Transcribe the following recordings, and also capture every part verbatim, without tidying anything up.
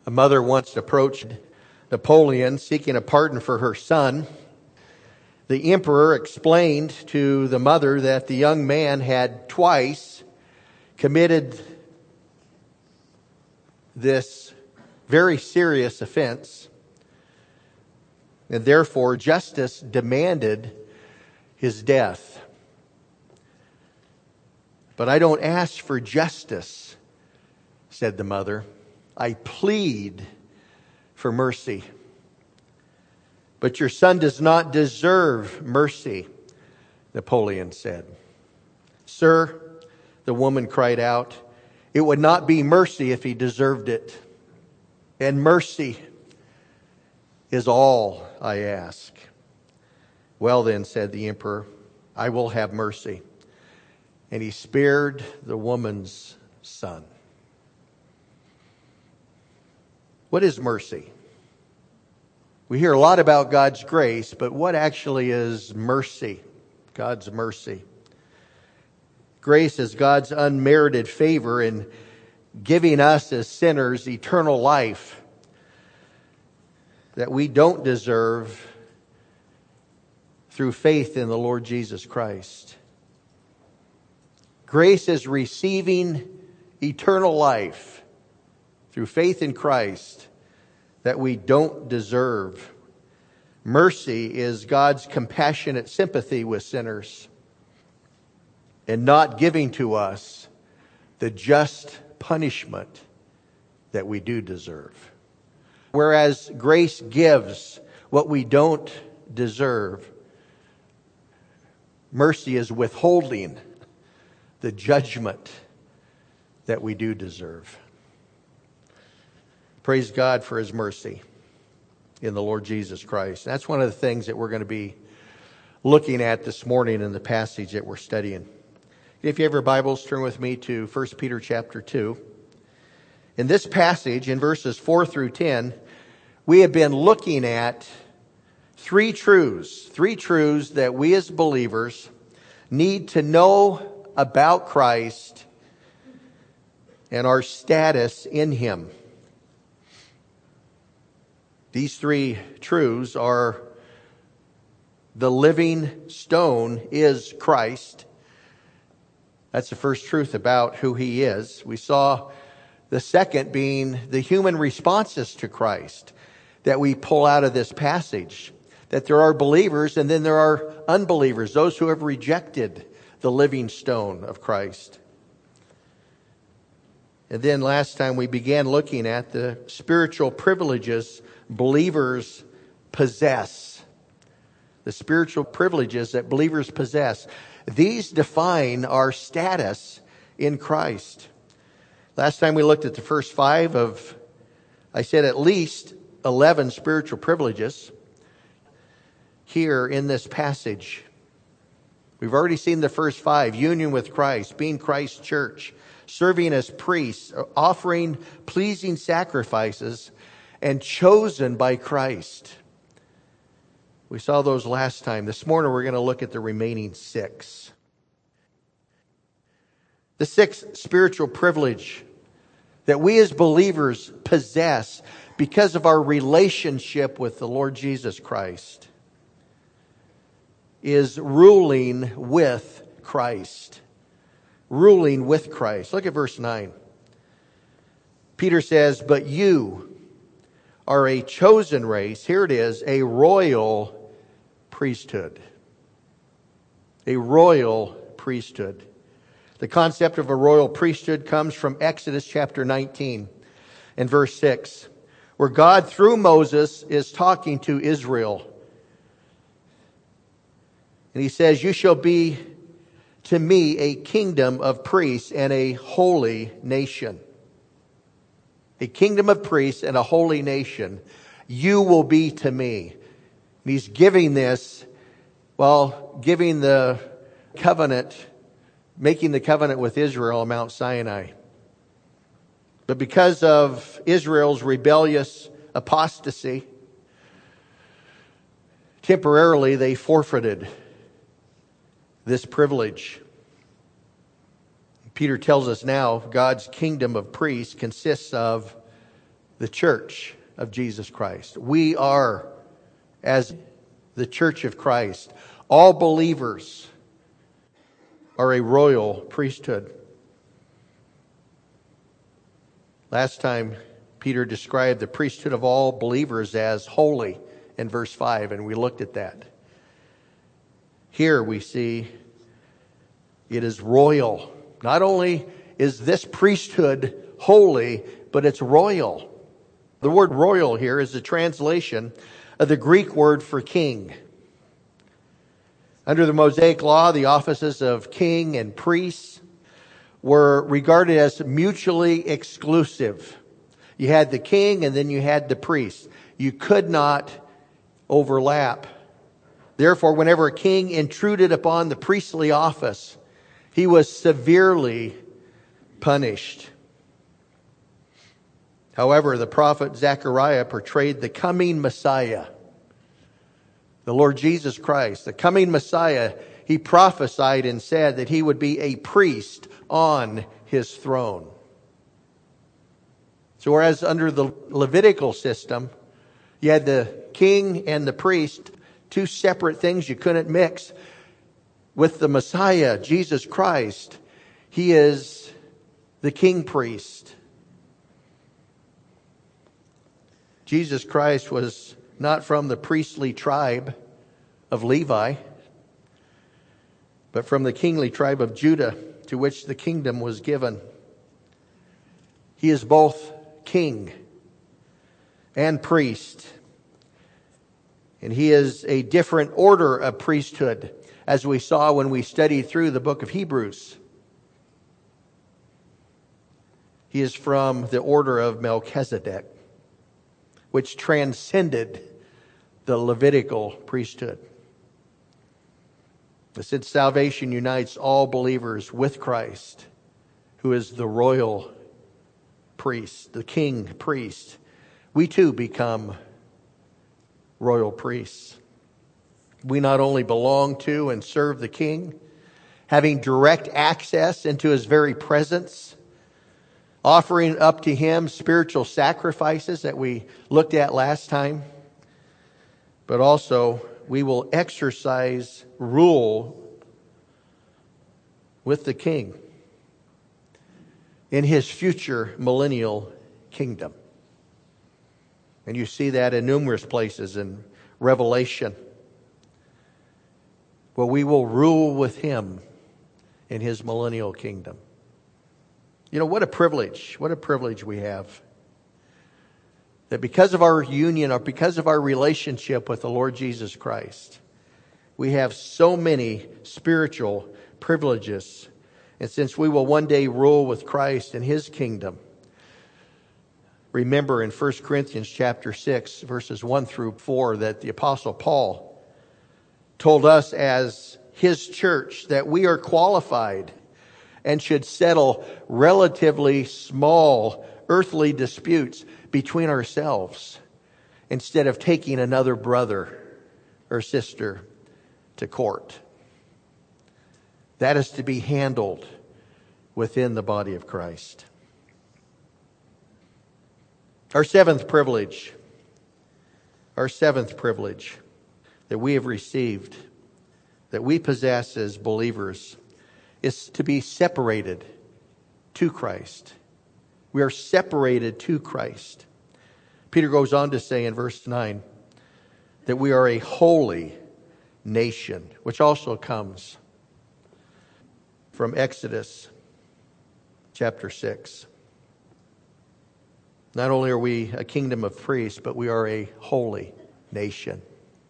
A mother once approached Napoleon seeking a pardon for her son. The emperor explained to the mother that the young man had twice committed this very serious offense, and therefore justice demanded his death. "But I don't ask for justice," said the mother. "I plead for mercy." "But your son does not deserve mercy," Napoleon said. "Sir," the woman cried out, "it would not be mercy if he deserved it. And mercy is all I ask." "Well then," said the emperor, "I will have mercy." And he spared the woman's son. What is mercy? We hear a lot about God's grace, but what actually is mercy? God's mercy. Grace is God's unmerited favor in giving us as sinners eternal life that we don't deserve through faith in the Lord Jesus Christ. Grace is receiving eternal life through faith in Christ that we don't deserve. Mercy is God's compassionate sympathy with sinners and not giving to us the just punishment that we do deserve. Whereas grace gives what we don't deserve, mercy is withholding the judgment that we do deserve. Praise God for His mercy in the Lord Jesus Christ. That's one of the things that we're going to be looking at this morning in the passage that we're studying. If you have your Bibles, turn with me to First Peter chapter two. In this passage, in verses four through ten, we have been looking at three truths, three truths that we as believers need to know about Christ and our status in Him. These three truths are: the living stone is Christ. That's the first truth about who He is. We saw the second being the human responses to Christ that we pull out of this passage. That there are believers and then there are unbelievers, those who have rejected the living stone of Christ. And then last time we began looking at the spiritual privileges believers possess. The spiritual privileges that believers possess. These define our status in Christ. Last time we looked at the first five of, I said at least eleven spiritual privileges here in this passage. We've already seen the first five: union with Christ, being Christ's church, serving as priests, offering pleasing sacrifices, and chosen by Christ. We saw those last time. This morning we're going to look at the remaining six. The sixth spiritual privilege that we as believers possess because of our relationship with the Lord Jesus Christ is ruling with Christ. Ruling with Christ. Look at verse nine. Peter says, "But you are a chosen race." Here it is, a royal priesthood. A royal priesthood. The concept of a royal priesthood comes from Exodus chapter nineteen and verse six, where God through Moses is talking to Israel. And He says, "You shall be to me a kingdom of priests and a holy nation." A kingdom of priests and a holy nation. You will be to me. And He's giving this, well, giving the covenant, making the covenant with Israel on Mount Sinai. But because of Israel's rebellious apostasy, temporarily they forfeited this privilege. Peter tells us now God's kingdom of priests consists of the church of Jesus Christ. We are, as the church of Christ, all believers are a royal priesthood. Last time, Peter described the priesthood of all believers as holy in verse five, and we looked at that. Here we see it is royal. Not only is this priesthood holy, but it's royal. The word royal here is a translation of the Greek word for king. Under the Mosaic law, the offices of king and priest were regarded as mutually exclusive. You had the king and then you had the priest. You could not overlap. Therefore, whenever a king intruded upon the priestly office, he was severely punished. However, the prophet Zechariah portrayed the coming Messiah, the Lord Jesus Christ, the coming Messiah. He prophesied and said that he would be a priest on his throne. So whereas under the Levitical system, you had the king and the priest, two separate things you couldn't mix. With the Messiah, Jesus Christ, he is the king priest. Jesus Christ was not from the priestly tribe of Levi, but from the kingly tribe of Judah, to which the kingdom was given. He is both king and priest. And he is a different order of priesthood, as we saw when we studied through the book of Hebrews. He is from the order of Melchizedek, which transcended the Levitical priesthood. Since salvation unites all believers with Christ, who is the royal priest, the king priest, we too become royal priests. We not only belong to and serve the king, having direct access into his very presence, offering up to him spiritual sacrifices that we looked at last time, but also we will exercise rule with the king in his future millennial kingdom. And you see that in numerous places in Revelation, where we will rule with him in his millennial kingdom. You know, what a privilege, what a privilege we have. That because of our union or because of our relationship with the Lord Jesus Christ, we have so many spiritual privileges. And since we will one day rule with Christ in his kingdom, remember in First Corinthians chapter six, verses one through four, that the Apostle Paul told us as his church that we are qualified and should settle relatively small earthly disputes between ourselves instead of taking another brother or sister to court. That is to be handled within the body of Christ. Our seventh privilege, our seventh privilege that we have received, that we possess as believers, is to be separated to Christ. We are separated to Christ. Peter goes on to say in verse nine that we are a holy nation, which also comes from Exodus chapter six. Not only are we a kingdom of priests, but we are a holy nation.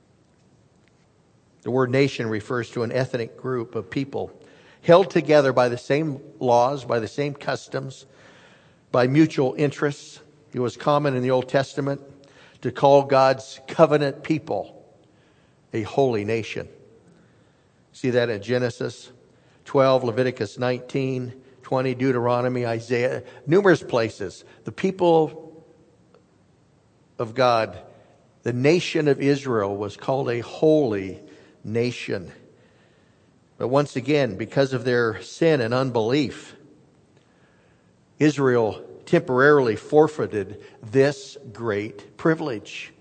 The word nation refers to an ethnic group of people held together by the same laws, by the same customs, by mutual interests. It was common in the Old Testament to call God's covenant people a holy nation. See that in Genesis twelve, Leviticus nineteen, twenty, Deuteronomy, Isaiah, numerous places. The people of God, the nation of Israel, was called a holy nation. But once again, because of their sin and unbelief, Israel temporarily forfeited this great privilege.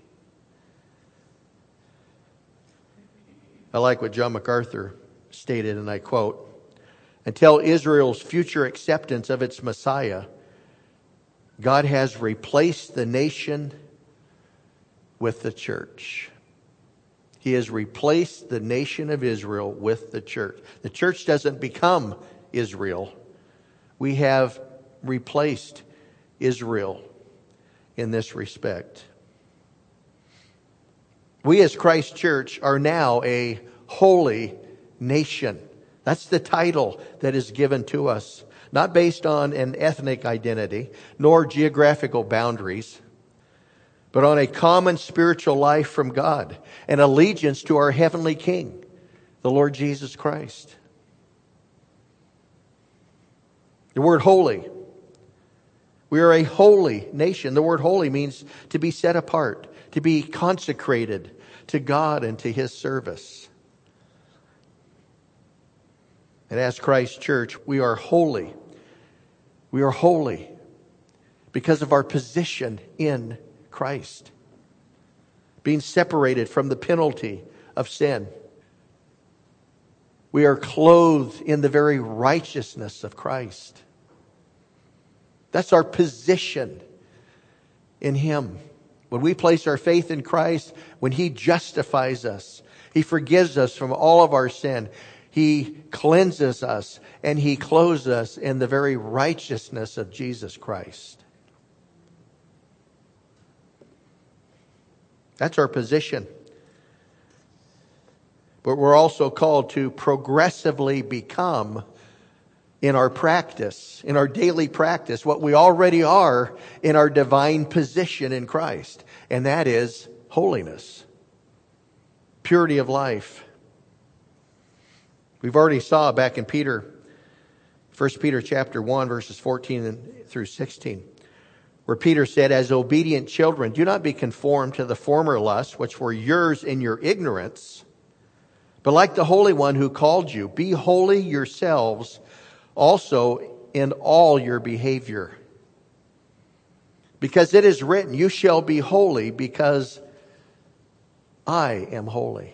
I like what John MacArthur stated, and I quote, "Until Israel's future acceptance of its Messiah, God has replaced the nation with the church." He has replaced the nation of Israel with the church. The church doesn't become Israel. We have replaced Israel in this respect. We as Christ Church are now a holy nation. That's the title that is given to us, not based on an ethnic identity, nor geographical boundaries, but on a common spiritual life from God and allegiance to our heavenly King, the Lord Jesus Christ. The word holy. We are a holy nation. The word holy means to be set apart, to be consecrated to God and to His service. And as Christ Church, we are holy. We are holy because of our position in Christ, being separated from the penalty of sin. We are clothed in the very righteousness of Christ. That's our position in Him. When we place our faith in Christ, when He justifies us, He forgives us from all of our sin, He cleanses us, and He clothes us in the very righteousness of Jesus Christ. That's our position. But we're also called to progressively become, in our practice, in our daily practice, what we already are in our divine position in Christ. And that is holiness, purity of life. We've already saw back in Peter, First Peter chapter one, verses fourteen through sixteen, where Peter said, "As obedient children, do not be conformed to the former lusts which were yours in your ignorance, but like the Holy One who called you, be holy yourselves also in all your behavior. Because it is written, you shall be holy because I am holy."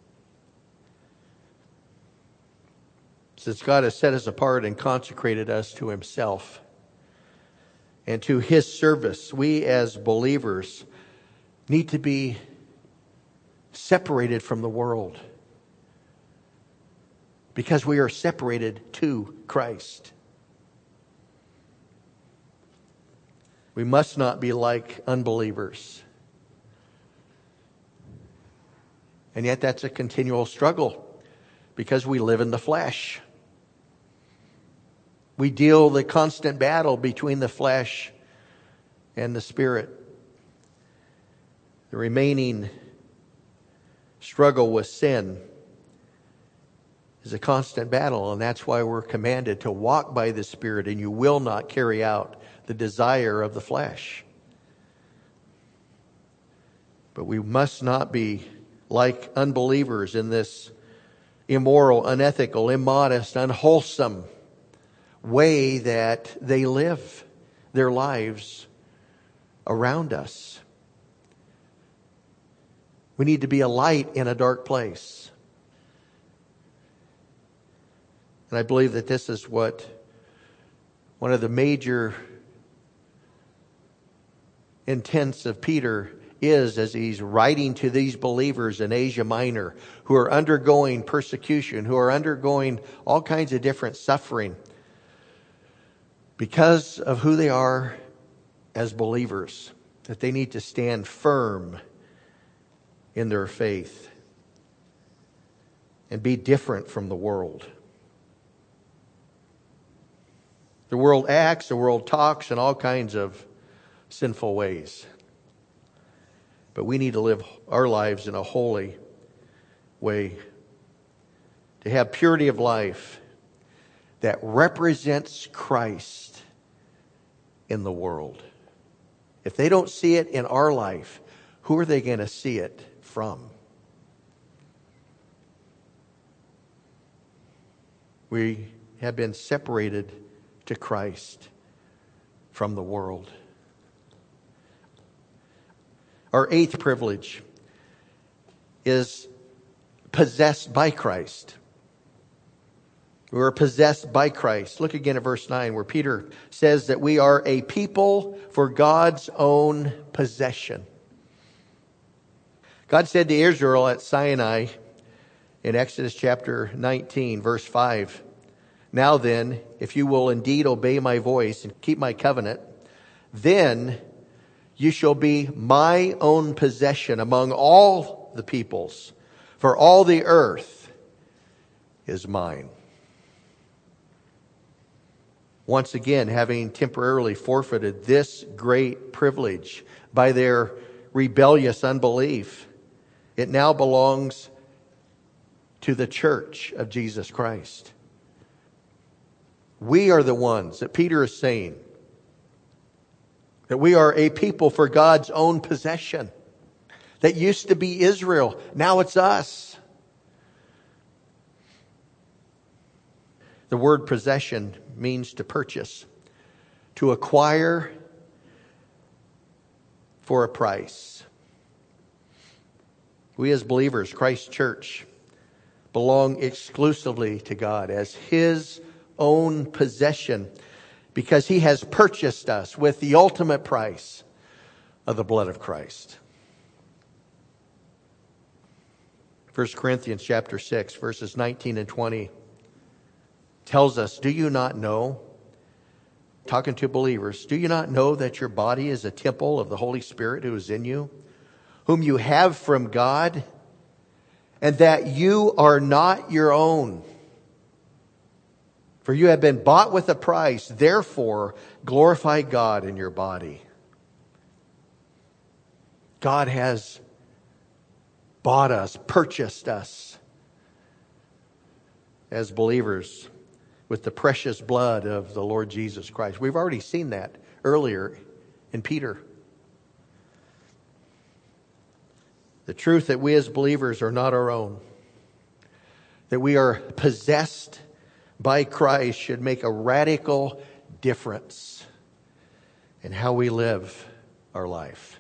Since God has set us apart and consecrated us to Himself and to His service, we as believers need to be separated from the world because we are separated to Christ. We must not be like unbelievers. And yet that's a continual struggle because we live in the flesh. We deal the constant battle between the flesh and the Spirit. The remaining struggle with sin is a constant battle, and that's why we're commanded to walk by the Spirit, and you will not carry out the desire of the flesh. But we must not be like unbelievers in this immoral, unethical, immodest, unwholesome way that they live their lives around us. We need to be a light in a dark place. And I believe that this is what one of the major intents of Peter is as he's writing to these believers in Asia Minor who are undergoing persecution, who are undergoing all kinds of different suffering because of who they are as believers, that they need to stand firm in their faith and be different from the world. The world acts, the world talks in all kinds of sinful ways. But we need to live our lives in a holy way, to have purity of life that represents Christ in the world. If they don't see it in our life, who are they going to see it from? We have been separated to Christ. from the world. Our eighth privilege is possessed by Christ. We are possessed by Christ. Look again at verse nine where Peter says that we are a people for God's own possession. God said to Israel at Sinai in Exodus chapter nineteen, verse five, "Now then, if you will indeed obey my voice and keep my covenant, then you shall be my own possession among all the peoples, for all the earth is mine." Once again, having temporarily forfeited this great privilege by their rebellious unbelief, it now belongs to the church of Jesus Christ. We are the ones that Peter is saying that we are a people for God's own possession. That used to be Israel. Now it's us. The word possession means to purchase, to acquire for a price. We as believers, Christ Church, belong exclusively to God as His own possession because He has purchased us with the ultimate price of the blood of Christ. First Corinthians chapter six, verses nineteen and twenty tells us, "Do you not know," talking to believers, "do you not know that your body is a temple of the Holy Spirit who is in you, whom you have from God, and that you are not your own? For you have been bought with a price. Therefore, glorify God in your body." God has bought us, purchased us as believers with the precious blood of the Lord Jesus Christ. We've already seen that earlier in Peter. The truth that we as believers are not our own, that we are possessed by Christ, should make a radical difference in how we live our life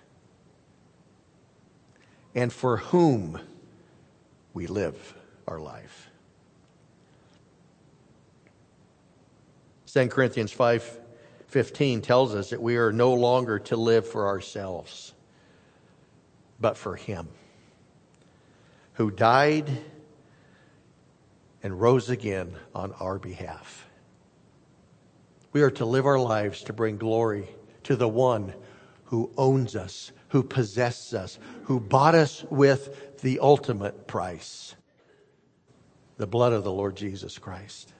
and for whom we live our life. Second Corinthians five fifteen tells us that we are no longer to live for ourselves, but for Him who died and rose again on our behalf. We are to live our lives to bring glory to the one who owns us, who possesses us, who bought us with the ultimate price, the blood of the Lord Jesus Christ.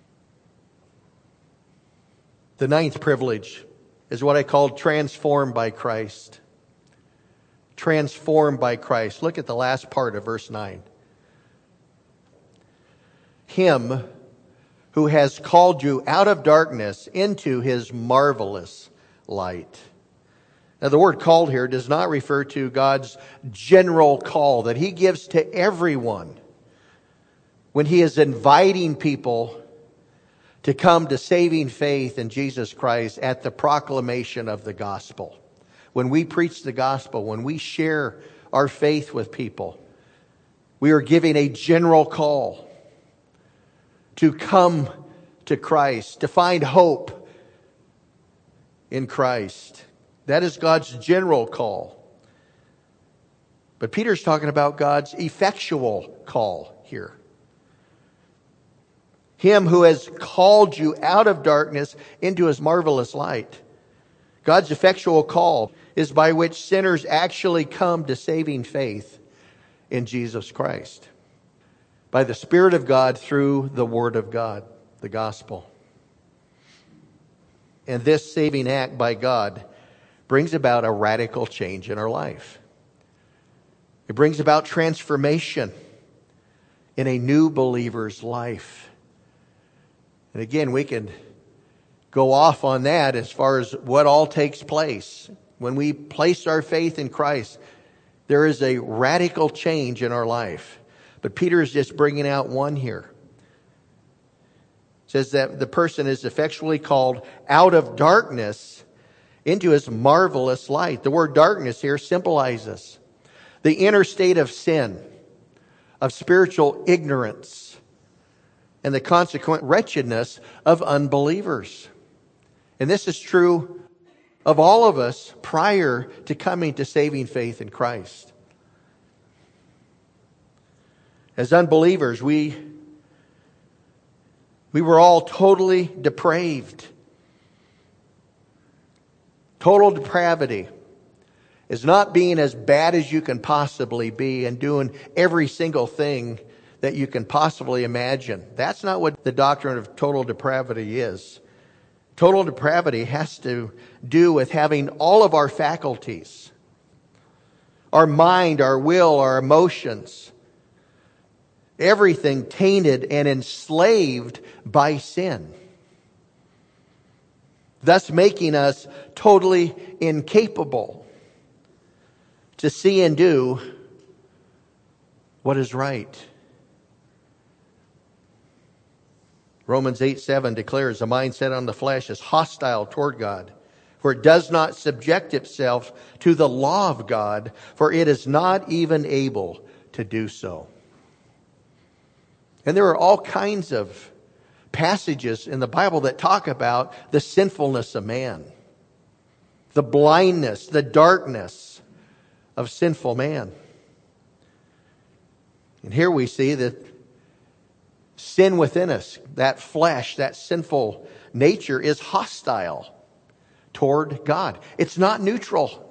The ninth privilege is what I call transformed by Christ. Transformed by Christ. Look at the last part of verse nine. Him who has called you out of darkness into His marvelous light. Now, the word called here does not refer to God's general call that He gives to everyone when He is inviting people to come to saving faith in Jesus Christ at the proclamation of the gospel. When we preach the gospel, when we share our faith with people, we are giving a general call to come to Christ, to find hope in Christ. That is God's general call. But Peter's talking about God's effectual call here. Him who has called you out of darkness into His marvelous light. God's effectual call is by which sinners actually come to saving faith in Jesus Christ. By the Spirit of God through the Word of God, the gospel. And this saving act by God brings about a radical change in our life. It brings about transformation in a new believer's life. And again, we can go off on that as far as what all takes place. When we place our faith in Christ, there is a radical change in our life. But Peter is just bringing out one here. It says that the person is effectually called out of darkness into his marvelous light. The word darkness here symbolizes the inner state of sin, of spiritual ignorance, and the consequent wretchedness of unbelievers. And this is true of all of us prior to coming to saving faith in Christ. As unbelievers, we, we were all totally depraved. Total depravity is not being as bad as you can possibly be and doing every single thing that you can possibly imagine. That's not what the doctrine of total depravity is. Total depravity has to do with having all of our faculties, our mind, our will, our emotions, everything tainted and enslaved by sin, thus making us totally incapable to see and do what is right. Romans eight seven declares the mind set on the flesh is hostile toward God, for it does not subject itself to the law of God, for it is not even able to do so. And there are all kinds of passages in the Bible that talk about the sinfulness of man, the blindness, the darkness of sinful man. And here we see that sin within us, that flesh, that sinful nature is hostile toward God. It's not neutral.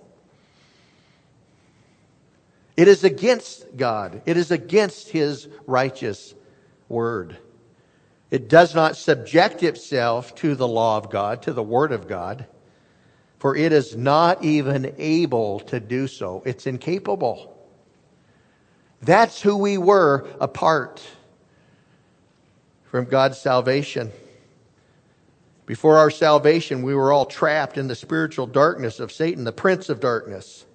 It is against God. It is against His righteous word. It does not subject itself to the law of God, to the word of God, for it is not even able to do so. It's incapable. That's who we were apart from God's salvation. Before our salvation, we were all trapped in the spiritual darkness of Satan, the prince of darkness,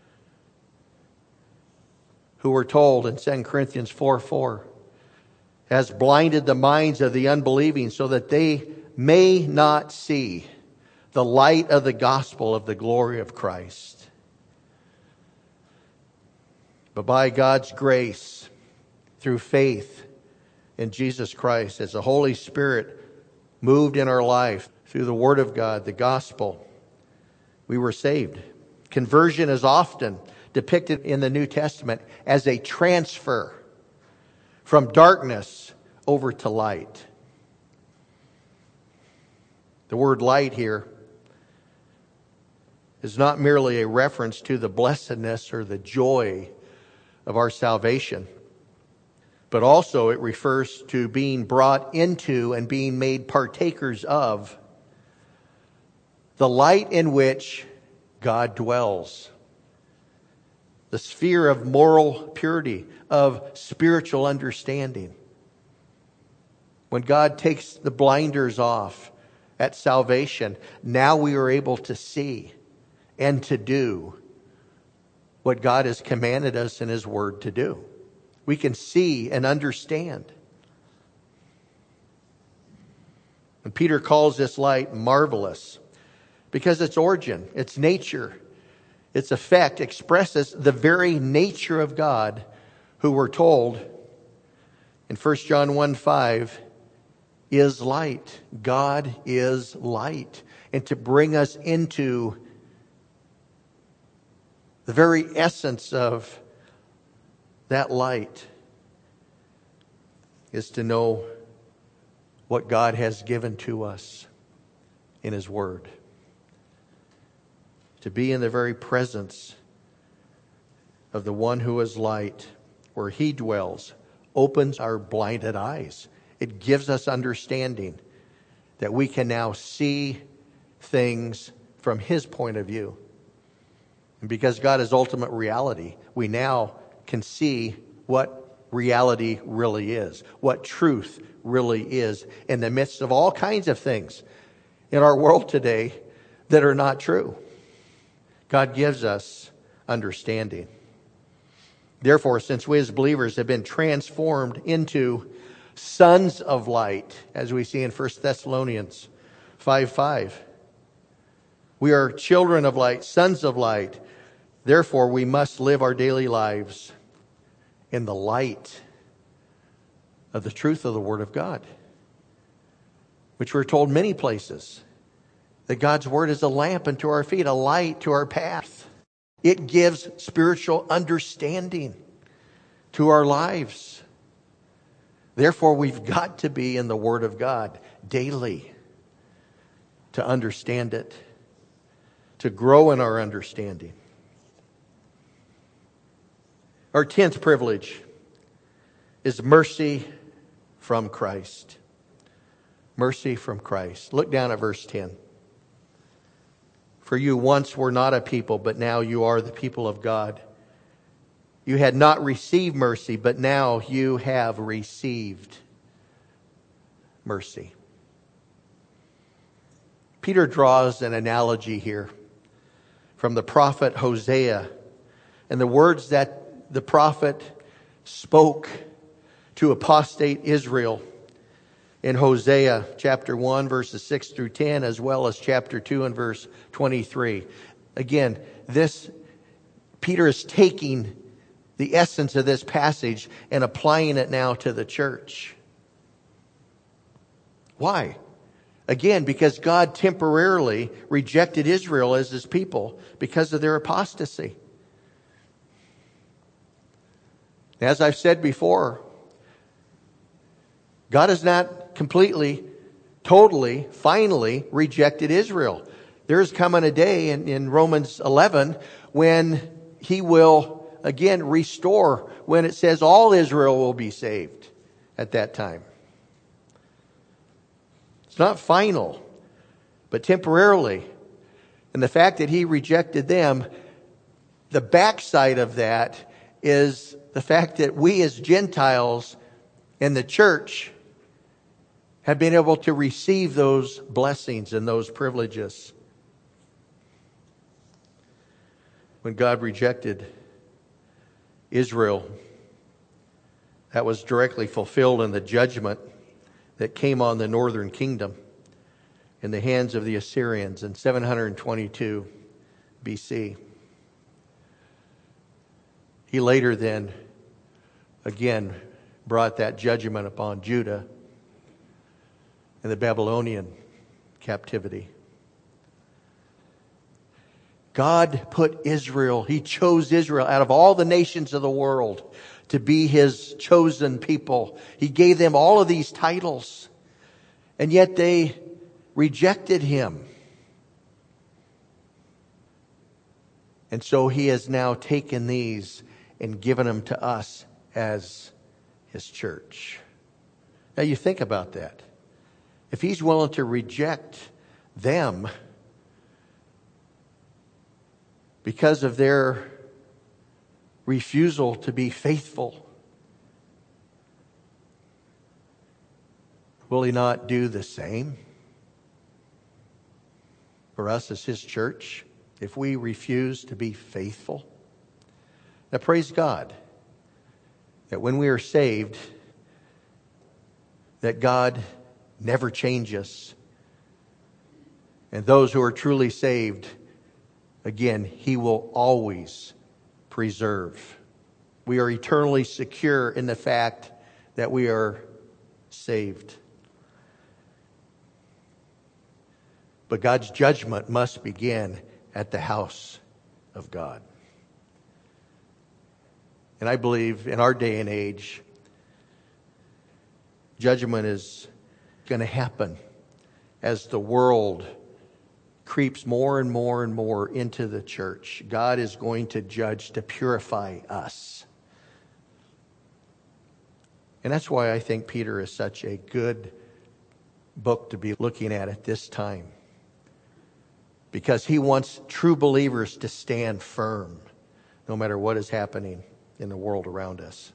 who we're told in Second Corinthians four four, has blinded the minds of the unbelieving so that they may not see the light of the gospel of the glory of Christ. But by God's grace, through faith in Jesus Christ, as the Holy Spirit moved in our life through the Word of God, the gospel, we were saved. Conversion is often depicted in the New Testament as a transfer from darkness over to light. The word light here is not merely a reference to the blessedness or the joy of our salvation, but also it refers to being brought into and being made partakers of the light in which God dwells. The sphere of moral purity, of spiritual understanding. When God takes the blinders off at salvation, now we are able to see and to do what God has commanded us in His Word to do. We can see and understand. And Peter calls this light marvelous because its origin, its nature, its effect expresses the very nature of God, who we're told in First John one five is light. God is light. And to bring us into the very essence of that light is to know what God has given to us in His Word. To be in the very presence of the one who is light, where He dwells, opens our blinded eyes. It gives us understanding that we can now see things from His point of view. And because God is ultimate reality, we now can see what reality really is, what truth really is in the midst of all kinds of things in our world today that are not true. God gives us understanding. Therefore, since we as believers have been transformed into sons of light, as we see in First Thessalonians five five. We are children of light, sons of light. Therefore, we must live our daily lives in the light of the truth of the Word of God, which we're told many places that God's Word is a lamp unto our feet, a light to our path. It gives spiritual understanding to our lives. Therefore, we've got to be in the Word of God daily to understand it, to grow in our understanding. Our tenth privilege is mercy from Christ. Mercy from Christ. Look down at verse ten. For you once were not a people, but now you are the people of God. You had not received mercy, but now you have received mercy. Peter draws an analogy here from the prophet Hosea and the words that the prophet spoke to apostate Israel in Hosea chapter one, verses six through ten, as well as chapter two and verse twenty-three. Again, this Peter is taking the essence of this passage and applying it now to the church. Why? Again, because God temporarily rejected Israel as his people because of their apostasy. As I've said before, God has not completely, totally, finally rejected Israel. There is coming a day in, in Romans eleven when he will again restore, when it says all Israel will be saved at that time. It's not final, but temporarily. And the fact that he rejected them, the backside of that is the fact that we as Gentiles in the church have been able to receive those blessings and those privileges. When God rejected Israel, that was directly fulfilled in the judgment that came on the northern kingdom in the hands of the Assyrians in seven hundred twenty-two B C. He later then again brought that judgment upon Judah in the Babylonian captivity. God put Israel, he chose Israel out of all the nations of the world to be his chosen people. He gave them all of these titles, and yet they rejected him. And so he has now taken these and given them to us as his church. Now you think about that. If he's willing to reject them because of their refusal to be faithful, will he not do the same for us as his church if we refuse to be faithful? Now praise God that when we are saved, that God never changes. And those who are truly saved, again, he will always preserve. We are eternally secure in the fact that we are saved. But God's judgment must begin at the house of God. And I believe in our day and age, judgment is going to happen as the world creeps more and more and more into the church. God is going to judge to purify us. And that's why I think Peter is such a good book to be looking at at this time. Because he wants true believers to stand firm no matter what is happening in the world around us.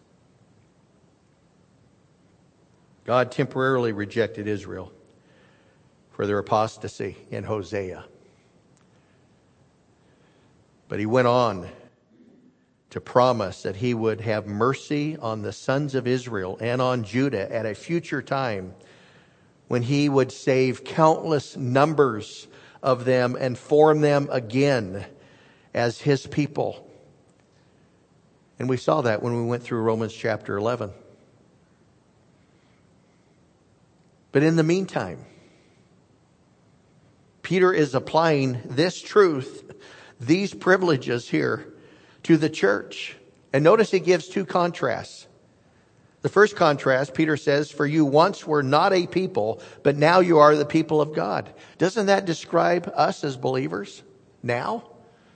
God temporarily rejected Israel for their apostasy in Hosea. But he went on to promise that he would have mercy on the sons of Israel and on Judah at a future time when he would save countless numbers of them and form them again as his people. And we saw that when we went through Romans chapter eleven. But in the meantime, Peter is applying this truth, these privileges here, to the church. And notice he gives two contrasts. The first contrast, Peter says, for you once were not a people, but now you are the people of God. Doesn't that describe us as believers now?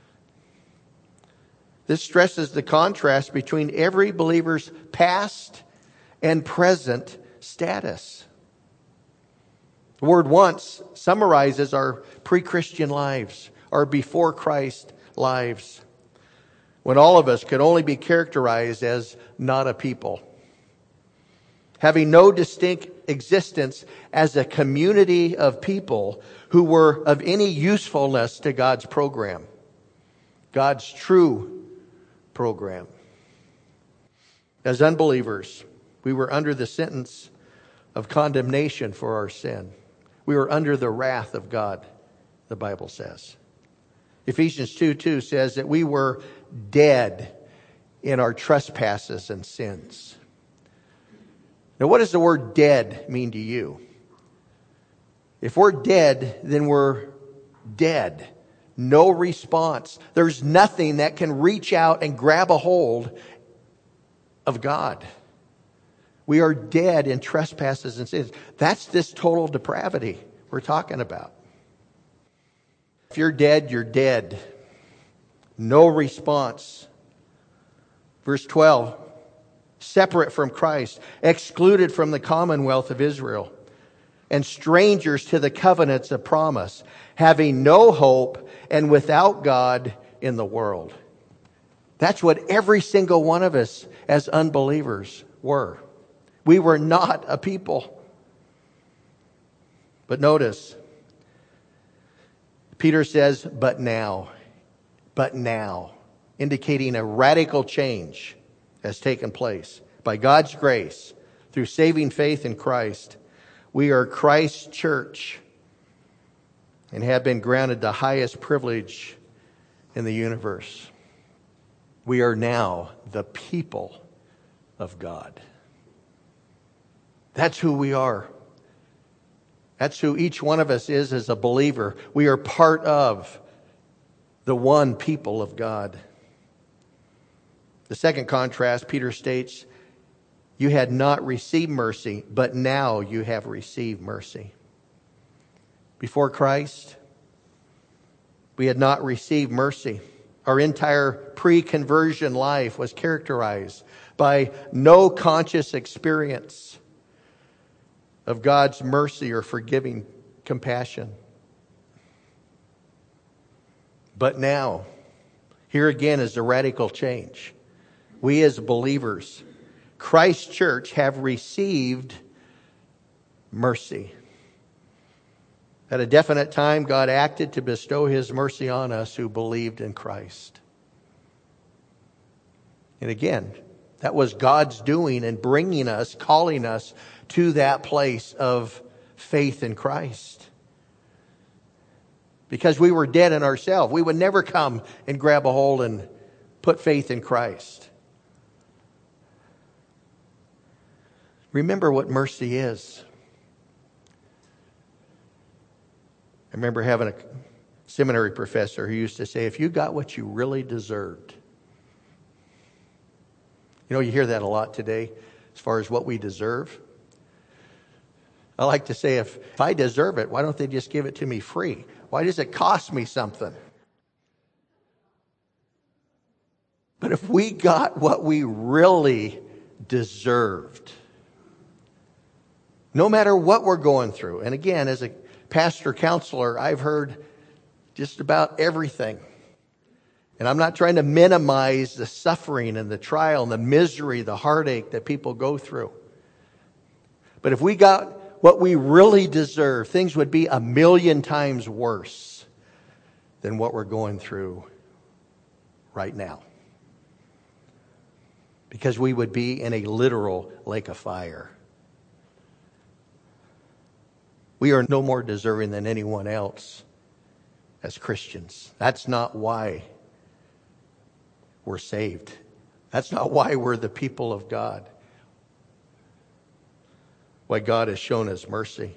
This stresses the contrast between every believer's past and present status. The word once summarizes our pre-Christian lives, our before Christ lives, when all of us could only be characterized as not a people, having no distinct existence as a community of people who were of any usefulness to God's program, God's true program. As unbelievers, we were under the sentence of condemnation for our sin. We were under the wrath of God, the Bible says. Ephesians two two says that we were dead in our trespasses and sins. Now, what does the word dead mean to you? If we're dead, then we're dead. No response. There's nothing that can reach out and grab a hold of God. We are dead in trespasses and sins. That's this total depravity we're talking about. If you're dead, you're dead. No response. Verse twelve. Separate from Christ, excluded from the commonwealth of Israel, and strangers to the covenants of promise, having no hope and without God in the world. That's what every single one of us as unbelievers were. We were not a people. But notice, Peter says, but now, but now, indicating a radical change has taken place. By God's grace, through saving faith in Christ, we are Christ's church and have been granted the highest privilege in the universe. We are now the people of God. That's who we are. That's who each one of us is as a believer. We are part of the one people of God. The second contrast, Peter states, you had not received mercy, but now you have received mercy. Before Christ, we had not received mercy. Our entire pre-conversion life was characterized by no conscious experience of God's mercy or forgiving compassion. But now, here again is a radical change. We as believers, Christ's church, have received mercy. At a definite time, God acted to bestow His mercy on us who believed in Christ. And again, that was God's doing and bringing us, calling us to that place of faith in Christ. Because we were dead in ourselves. We would never come and grab a hold and put faith in Christ. Remember what mercy is. I remember having a seminary professor who used to say, if you got what you really deserved. You know, you hear that a lot today as far as what we deserve. I like to say, if, if I deserve it, why don't they just give it to me free? Why does it cost me something? But if we got what we really deserved, no matter what we're going through, and again, as a pastor counselor, I've heard just about everything. And I'm not trying to minimize the suffering and the trial and the misery, the heartache that people go through. But if we got what we really deserve, things would be a million times worse than what we're going through right now. because we would be in a literal lake of fire. We are no more deserving than anyone else as Christians. That's not why we're saved. That's not why we're the people of God. Why God has shown us mercy.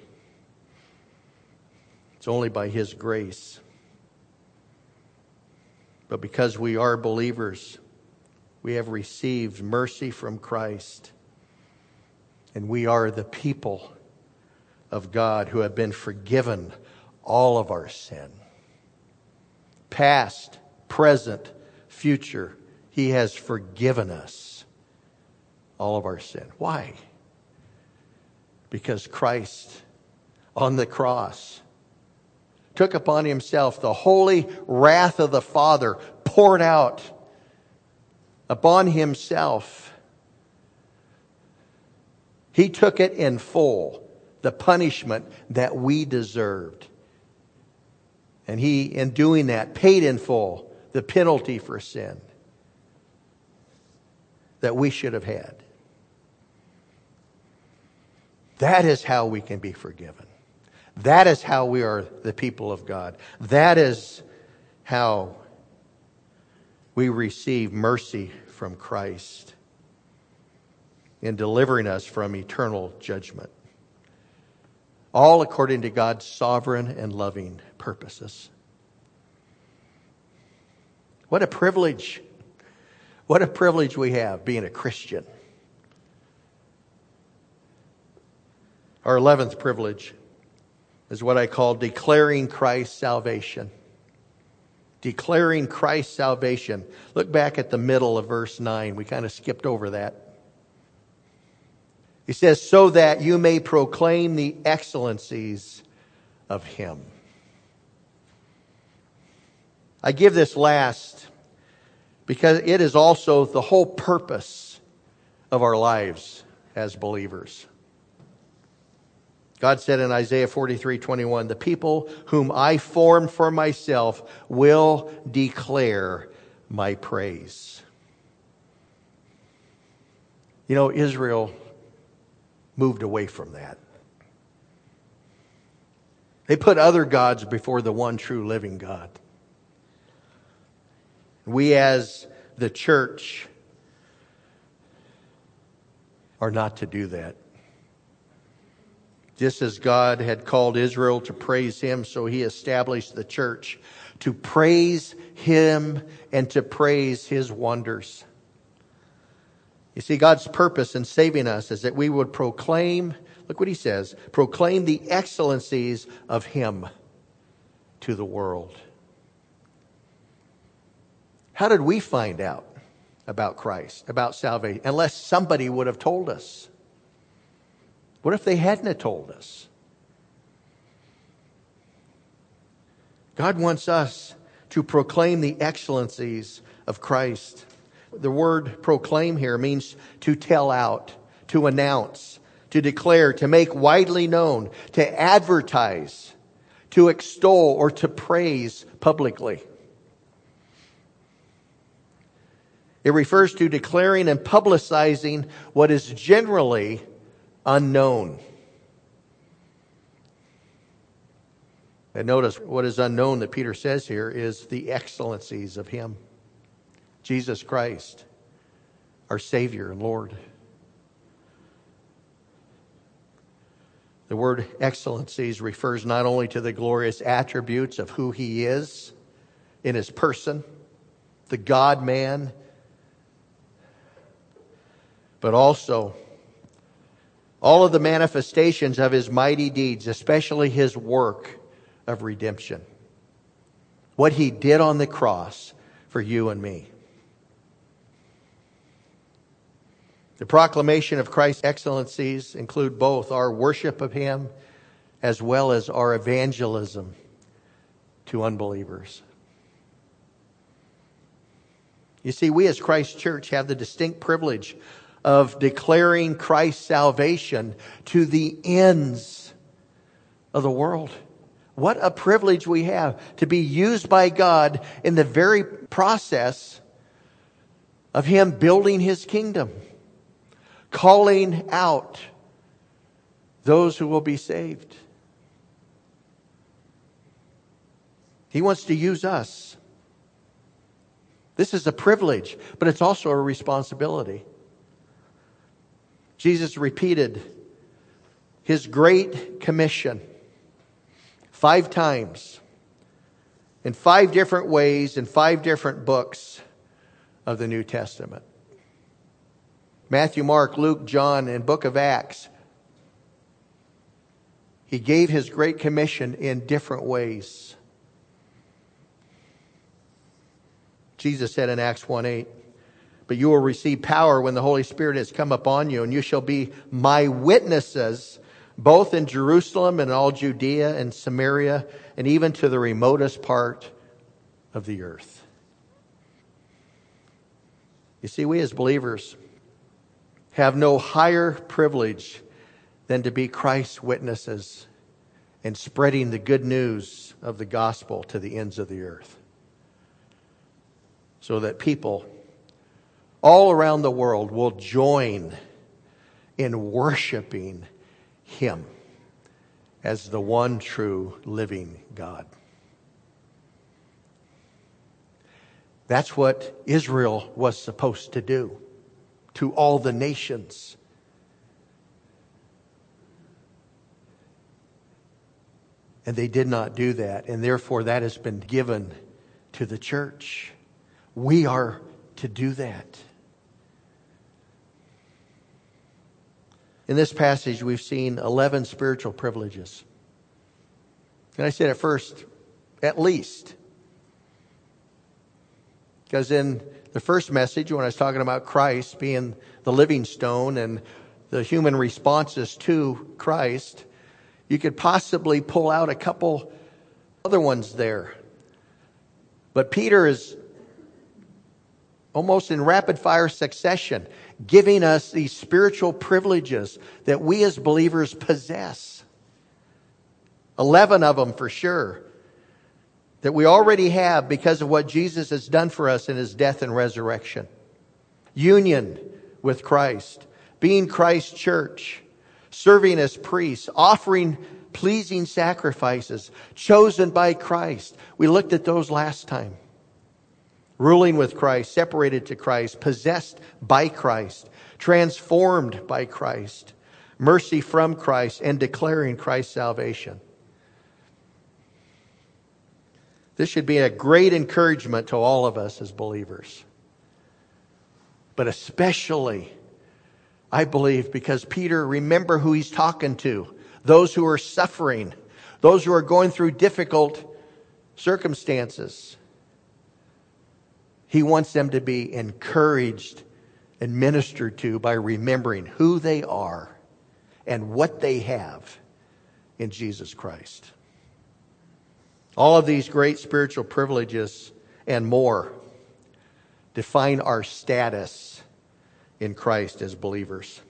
It's only by His grace. But because we are believers, we have received mercy from Christ. And we are the people of God who have been forgiven all of our sin. Past, present, future. He has forgiven us all of our sin. Why? Because Christ on the cross took upon Himself the holy wrath of the Father, poured out upon Himself. He took it in full, the punishment that we deserved. And He, in doing that, paid in full the penalty for sin that we should have had. That is how we can be forgiven. That is how we are the people of God. That is how we receive mercy from Christ in delivering us from eternal judgment. All according to God's sovereign and loving purposes. What a privilege. What a privilege we have being a Christian. Our eleventh privilege is what I call declaring Christ's salvation. Declaring Christ's salvation. Look back at the middle of verse nine. We kind of skipped over that. He says, so that you may proclaim the excellencies of Him. I give this last because it is also the whole purpose of our lives as believers. God said in Isaiah forty-three twenty-one, the people whom I formed for myself will declare my praise. You know, Israel moved away from that. They put other gods before the one true living God. We as the church are not to do that. Just as God had called Israel to praise Him, so He established the church to praise Him and to praise His wonders. You see, God's purpose in saving us is that we would proclaim, look what He says, proclaim the excellencies of Him to the world. How did we find out about Christ, about salvation, unless somebody would have told us? What if they hadn't have told us? God wants us to proclaim the excellencies of Christ. The word proclaim here means to tell out, to announce, to declare, to make widely known, to advertise, to extol, or to praise publicly. It refers to declaring and publicizing what is generally unknown. And notice what is unknown that Peter says here is the excellencies of Him. Jesus Christ, our Savior and Lord. The word excellencies refers not only to the glorious attributes of who He is in His person, the God-man, but also all of the manifestations of His mighty deeds, especially His work of redemption. What He did on the cross for you and me. The proclamation of Christ's excellencies include both our worship of Him as well as our evangelism to unbelievers. You see, we as Christ Church have the distinct privilege of declaring Christ's salvation to the ends of the world. What a privilege we have to be used by God in the very process of Him building His kingdom, calling out those who will be saved. He wants to use us. This is a privilege, but it's also a responsibility. Jesus repeated His great commission five times in five different ways in five different books of the New Testament. Matthew, Mark, Luke, John, and book of Acts. He gave His great commission in different ways. Jesus said in Acts one eight, "But you will receive power when the Holy Spirit has come upon you, and you shall be my witnesses both in Jerusalem and all Judea and Samaria and even to the remotest part of the earth." You see, we as believers have no higher privilege than to be Christ's witnesses and spreading the good news of the gospel to the ends of the earth, so that people all around the world will join in worshiping Him as the one true living God. That's what Israel was supposed to do to all the nations. And they did not do that, and therefore that has been given to the church. We are to do that. In this passage, we've seen eleven spiritual privileges. And I said at first, at least. Because in the first message, when I was talking about Christ being the living stone and the human responses to Christ, you could possibly pull out a couple other ones there. But Peter is almost in rapid fire succession giving us these spiritual privileges that we as believers possess. Eleven of them for sure, that we already have because of what Jesus has done for us in His death and resurrection. Union with Christ, being Christ's church, serving as priests, offering pleasing sacrifices, chosen by Christ. We looked at those last time. Ruling with Christ, separated to Christ, possessed by Christ, transformed by Christ, mercy from Christ, and declaring Christ's salvation. This should be a great encouragement to all of us as believers. But especially, I believe, because Peter, remember who he's talking to. Those who are suffering. Those who are going through difficult circumstances. He wants them to be encouraged and ministered to by remembering who they are and what they have in Jesus Christ. All of these great spiritual privileges and more define our status in Christ as believers.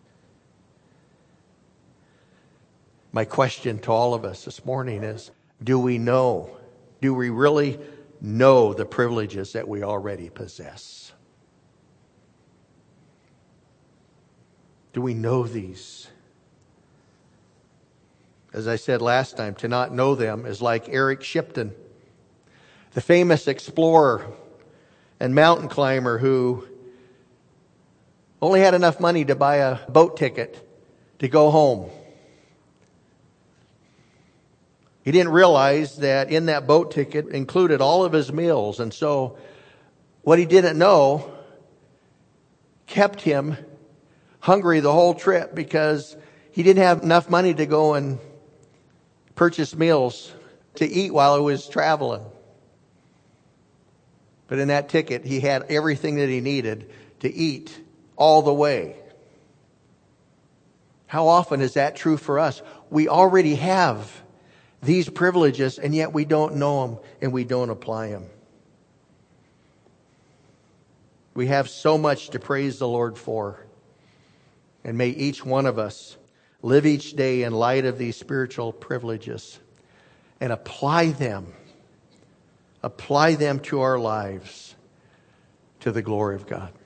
My question to all of us this morning is, do we know, do we really know the privileges that we already possess? Do we know these? As I said last time, to not know them is like Eric Shipton, the famous explorer and mountain climber who only had enough money to buy a boat ticket to go home. He didn't realize that in that boat ticket included all of his meals. And so what he didn't know kept him hungry the whole trip because he didn't have enough money to go and purchase meals to eat while he was traveling. But in that ticket, he had everything that he needed to eat all the way. How often is that true for us? We already have these privileges, and yet we don't know them and we don't apply them. We have so much to praise the Lord for. And may each one of us live each day in light of these spiritual privileges and apply them. Apply them to our lives to the glory of God.